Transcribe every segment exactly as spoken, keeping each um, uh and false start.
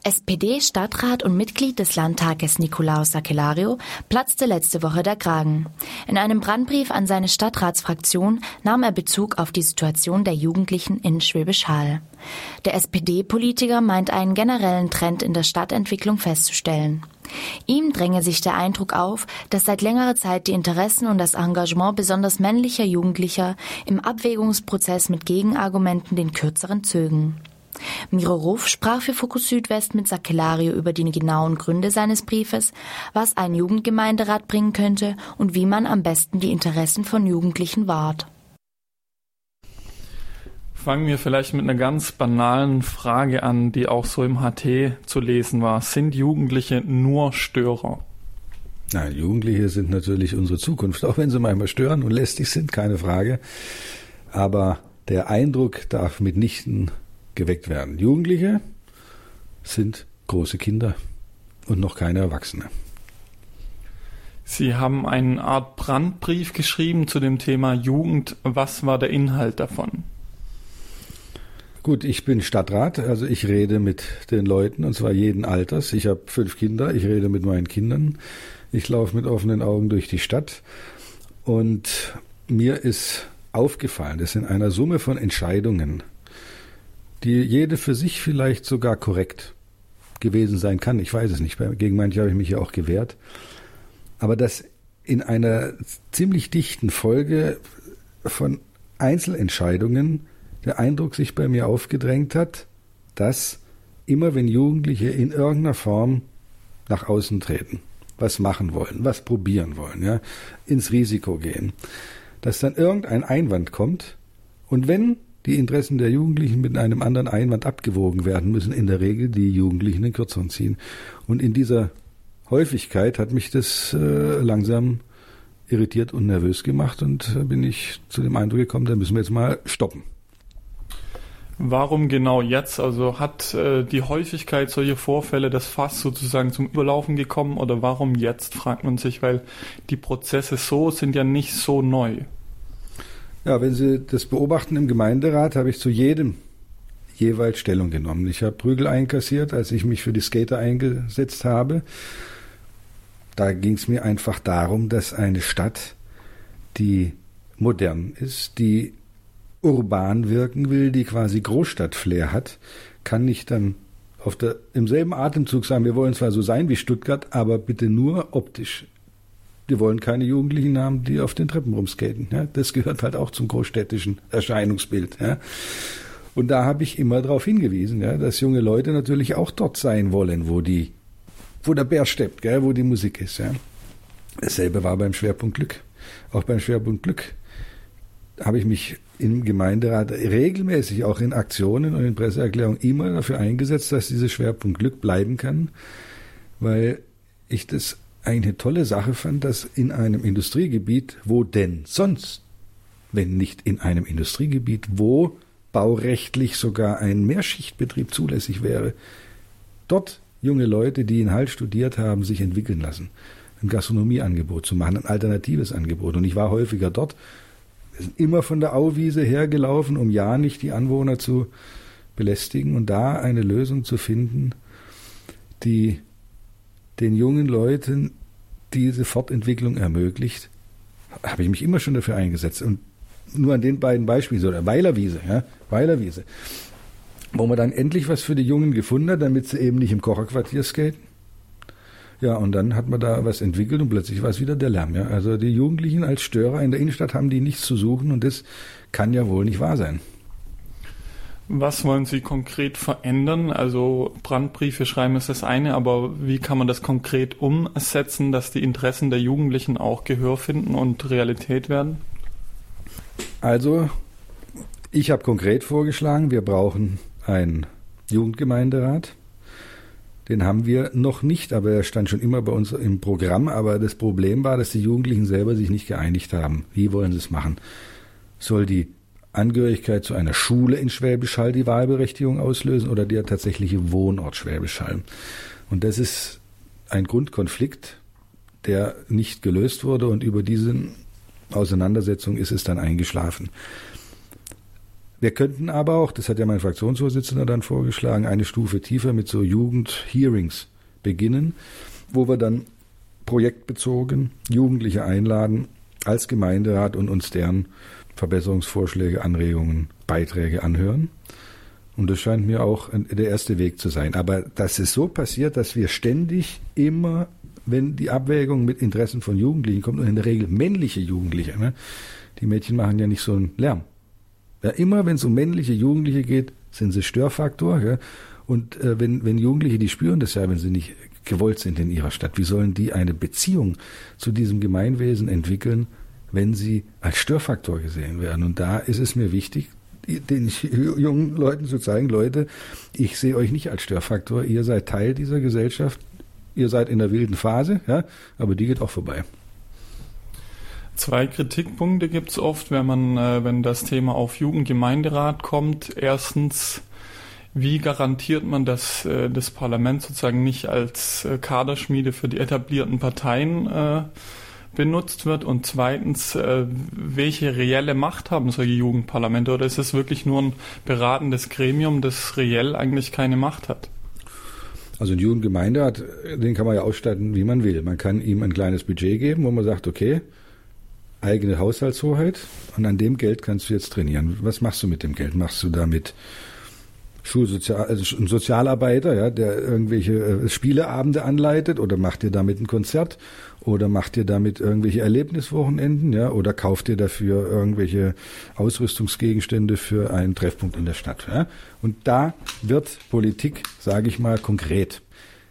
S P D-Stadtrat und Mitglied des Landtages Nicolaus Sakellariou platzte letzte Woche der Kragen. In einem Brandbrief an seine Stadtratsfraktion nahm er Bezug auf die Situation der Jugendlichen in Schwäbisch Hall. Der S P D-Politiker meint einen generellen Trend in der Stadtentwicklung festzustellen. Ihm dränge sich der Eindruck auf, dass seit längerer Zeit die Interessen und das Engagement besonders männlicher Jugendlicher im Abwägungsprozess mit Gegenargumenten den Kürzeren zögen. Miro Ruff sprach für Fokus Südwest mit Sakellariou über die genauen Gründe seines Briefes, was ein Jugendgemeinderat bringen könnte und wie man am besten die Interessen von Jugendlichen wahrt. Fangen wir vielleicht mit einer ganz banalen Frage an, die auch so im H T zu lesen war. Sind Jugendliche nur Störer? Nein, Jugendliche sind natürlich unsere Zukunft, auch wenn sie manchmal stören und lästig sind, keine Frage. Aber der Eindruck darf mitnichten geweckt werden. Jugendliche sind große Kinder und noch keine Erwachsene. Sie haben eine Art Brandbrief geschrieben zu dem Thema Jugend. Was war der Inhalt davon? Gut, ich bin Stadtrat, also ich rede mit den Leuten, und zwar jeden Alters. Ich habe fünf Kinder, ich rede mit meinen Kindern. Ich laufe mit offenen Augen durch die Stadt und mir ist aufgefallen, dass in einer Summe von Entscheidungen, die jede für sich vielleicht sogar korrekt gewesen sein kann. Ich weiß es nicht. Gegen manche habe ich mich ja auch gewehrt. Aber dass in einer ziemlich dichten Folge von Einzelentscheidungen der Eindruck sich bei mir aufgedrängt hat, dass immer wenn Jugendliche in irgendeiner Form nach außen treten, was machen wollen, was probieren wollen, ja, ins Risiko gehen, dass dann irgendein Einwand kommt und wenn die Interessen der Jugendlichen mit einem anderen Einwand abgewogen werden müssen, in der Regel die Jugendlichen den Kürzeren ziehen. Und in dieser Häufigkeit hat mich das äh, langsam irritiert und nervös gemacht und äh, bin ich zu dem Eindruck gekommen, da müssen wir jetzt mal stoppen. Warum genau jetzt? Also hat äh, die Häufigkeit solcher Vorfälle das Fass sozusagen zum Überlaufen gekommen oder warum jetzt, fragt man sich, weil die Prozesse so sind ja nicht so neu. Ja, wenn Sie das beobachten im Gemeinderat, habe ich zu jedem jeweils Stellung genommen. Ich habe Prügel einkassiert, als ich mich für die Skater eingesetzt habe. Da ging es mir einfach darum, dass eine Stadt, die modern ist, die urban wirken will, die quasi Großstadtflair hat, kann nicht dann auf der, im selben Atemzug sagen, wir wollen zwar so sein wie Stuttgart, aber bitte nur optisch. Wir wollen keine Jugendlichen haben, die auf den Treppen rumskaten. Ja, das gehört halt auch zum großstädtischen Erscheinungsbild. Ja. Und da habe ich immer darauf hingewiesen, ja, dass junge Leute natürlich auch dort sein wollen, wo die, wo der Bär steppt, gell, wo die Musik ist. Ja. Dasselbe war beim Schwerpunkt Glück. Auch beim Schwerpunkt Glück habe ich mich im Gemeinderat regelmäßig auch in Aktionen und in Presseerklärungen immer dafür eingesetzt, dass dieser Schwerpunkt Glück bleiben kann, weil ich das eine tolle Sache fand, dass in einem Industriegebiet, wo denn sonst, wenn nicht in einem Industriegebiet, wo baurechtlich sogar ein Mehrschichtbetrieb zulässig wäre, dort junge Leute, die in Hall studiert haben, sich entwickeln lassen, ein Gastronomieangebot zu machen, ein alternatives Angebot. Und ich war häufiger dort, wir sind immer von der Auwiese hergelaufen, um ja nicht die Anwohner zu belästigen und da eine Lösung zu finden, die den jungen Leuten diese Fortentwicklung ermöglicht, habe ich mich immer schon dafür eingesetzt. Und nur an den beiden Beispielen, so der Weilerwiese, ja, Weilerwiese, wo man dann endlich was für die Jungen gefunden hat, damit sie eben nicht im Kocherquartier skaten. Ja, und dann hat man da was entwickelt und plötzlich war es wieder der Lärm. Ja. Also die Jugendlichen als Störer in der Innenstadt haben die nichts zu suchen und das kann ja wohl nicht wahr sein. Was wollen Sie konkret verändern? Also Brandbriefe schreiben ist das eine, aber wie kann man das konkret umsetzen, dass die Interessen der Jugendlichen auch Gehör finden und Realität werden? Also ich habe konkret vorgeschlagen, wir brauchen einen Jugendgemeinderat. Den haben wir noch nicht, aber er stand schon immer bei uns im Programm. Aber das Problem war, dass die Jugendlichen selber sich nicht geeinigt haben. Wie wollen sie es machen? Soll die Angehörigkeit zu einer Schule in Schwäbisch Hall die Wahlberechtigung auslösen oder der tatsächliche Wohnort Schwäbisch Hall? Und das ist ein Grundkonflikt, der nicht gelöst wurde und über diese Auseinandersetzung ist es dann eingeschlafen. Wir könnten aber auch, das hat ja mein Fraktionsvorsitzender dann vorgeschlagen, eine Stufe tiefer mit so Jugend-Hearings beginnen, wo wir dann projektbezogen Jugendliche einladen als Gemeinderat und uns deren Verbesserungsvorschläge, Anregungen, Beiträge anhören. Und das scheint mir auch der erste Weg zu sein. Aber dass es so passiert, dass wir ständig immer, wenn die Abwägung mit Interessen von Jugendlichen kommt, und in der Regel männliche Jugendliche, ne? Die Mädchen machen ja nicht so einen Lärm. Ja, immer wenn es um männliche Jugendliche geht, sind sie Störfaktor. Ja? Und äh, wenn, wenn Jugendliche, die spüren das ja, wenn sie nicht gewollt sind in ihrer Stadt, wie sollen die eine Beziehung zu diesem Gemeinwesen entwickeln, wenn sie als Störfaktor gesehen werden? Und da ist es mir wichtig, den jungen Leuten zu zeigen, Leute, ich sehe euch nicht als Störfaktor, ihr seid Teil dieser Gesellschaft, ihr seid in der wilden Phase, ja, aber die geht auch vorbei. Zwei Kritikpunkte gibt es oft, wenn man, äh, wenn das Thema auf Jugendgemeinderat kommt. Erstens, wie garantiert man, dass äh, das Parlament sozusagen nicht als äh, Kaderschmiede für die etablierten Parteien äh, benutzt wird? Und zweitens, äh, welche reelle Macht haben solche Jugendparlamente? Oder ist es wirklich nur ein beratendes Gremium, das reell eigentlich keine Macht hat? Also ein Jugendgemeinderat, den kann man ja ausstatten, wie man will. Man kann ihm ein kleines Budget geben, wo man sagt, okay, eigene Haushaltshoheit, und an dem Geld kannst du jetzt trainieren. Was machst du mit dem Geld? Machst du damit Schulsozial, also ein Sozialarbeiter, ja, der irgendwelche äh, Spieleabende anleitet, oder macht dir damit ein Konzert, oder macht dir damit irgendwelche Erlebniswochenenden, ja, oder kauft dir dafür irgendwelche Ausrüstungsgegenstände für einen Treffpunkt in der Stadt, ja? Und da wird Politik, sage ich mal, konkret.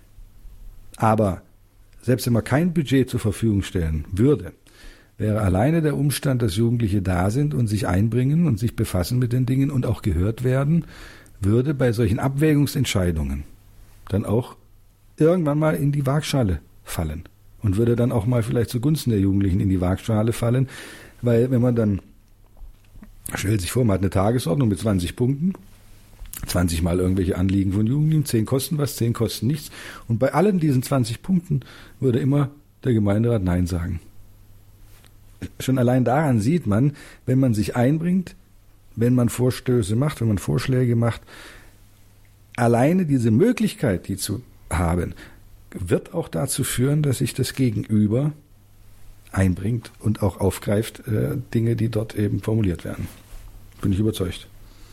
Aber selbst wenn man kein Budget zur Verfügung stellen würde, wäre alleine der Umstand, dass Jugendliche da sind und sich einbringen und sich befassen mit den Dingen und auch gehört werden, würde bei solchen Abwägungsentscheidungen dann auch irgendwann mal in die Waagschale fallen und würde dann auch mal vielleicht zugunsten der Jugendlichen in die Waagschale fallen, weil wenn man dann, stellt sich vor, man hat eine Tagesordnung mit zwanzig Punkten, zwanzig Mal irgendwelche Anliegen von Jugendlichen, zehn kosten was, zehn kosten nichts, und bei allen diesen zwanzig Punkten würde immer der Gemeinderat Nein sagen. Schon allein daran sieht man, wenn man sich einbringt, wenn man Vorstöße macht, wenn man Vorschläge macht, alleine diese Möglichkeit, die zu haben, wird auch dazu führen, dass sich das Gegenüber einbringt und auch aufgreift, äh, Dinge, die dort eben formuliert werden. Bin ich überzeugt.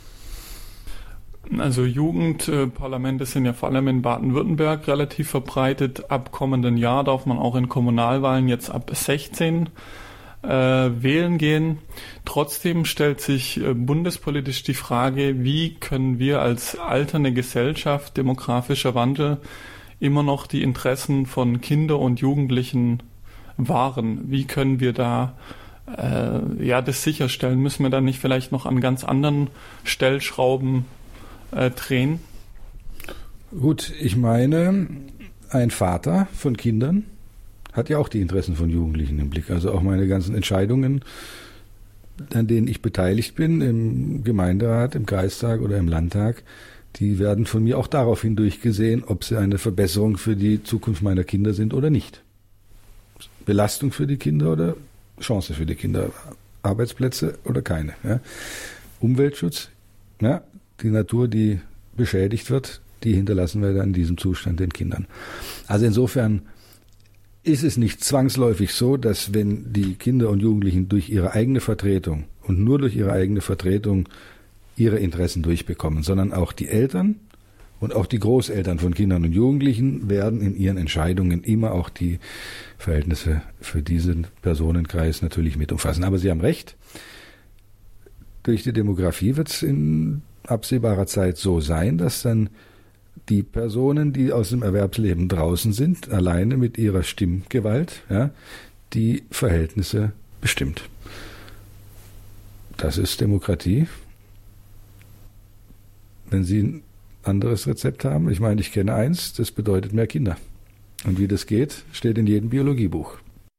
Also Jugendparlamente sind ja vor allem in Baden-Württemberg relativ verbreitet. Ab kommenden Jahr darf man auch in Kommunalwahlen jetzt ab sechzehn äh, wählen gehen. Trotzdem stellt sich äh, bundespolitisch die Frage, wie können wir als alternde Gesellschaft, demografischer Wandel, immer noch die Interessen von Kindern und Jugendlichen wahren? Wie können wir da äh, ja das sicherstellen? Müssen wir da nicht vielleicht noch an ganz anderen Stellschrauben äh, drehen? Gut, ich meine, ein Vater von Kindern hat ja auch die Interessen von Jugendlichen im Blick. Also auch meine ganzen Entscheidungen, an denen ich beteiligt bin, im Gemeinderat, im Kreistag oder im Landtag, die werden von mir auch daraufhin durchgesehen, ob sie eine Verbesserung für die Zukunft meiner Kinder sind oder nicht. Belastung für die Kinder oder Chance für die Kinder, Arbeitsplätze oder keine. Ja. Umweltschutz, ja, die Natur, die beschädigt wird, die hinterlassen wir dann in diesem Zustand den Kindern. Also insofern ist es nicht zwangsläufig so, dass wenn die Kinder und Jugendlichen durch ihre eigene Vertretung und nur durch ihre eigene Vertretung ihre Interessen durchbekommen, sondern auch die Eltern und auch die Großeltern von Kindern und Jugendlichen werden in ihren Entscheidungen immer auch die Verhältnisse für diesen Personenkreis natürlich mit umfassen. Aber Sie haben recht, durch die Demografie wird es in absehbarer Zeit so sein, dass dann die Personen, die aus dem Erwerbsleben draußen sind, alleine mit ihrer Stimmgewalt, ja, die Verhältnisse bestimmt. Das ist Demokratie. Wenn Sie ein anderes Rezept haben, ich meine, ich kenne eins, das bedeutet mehr Kinder. Und wie das geht, steht in jedem Biologiebuch.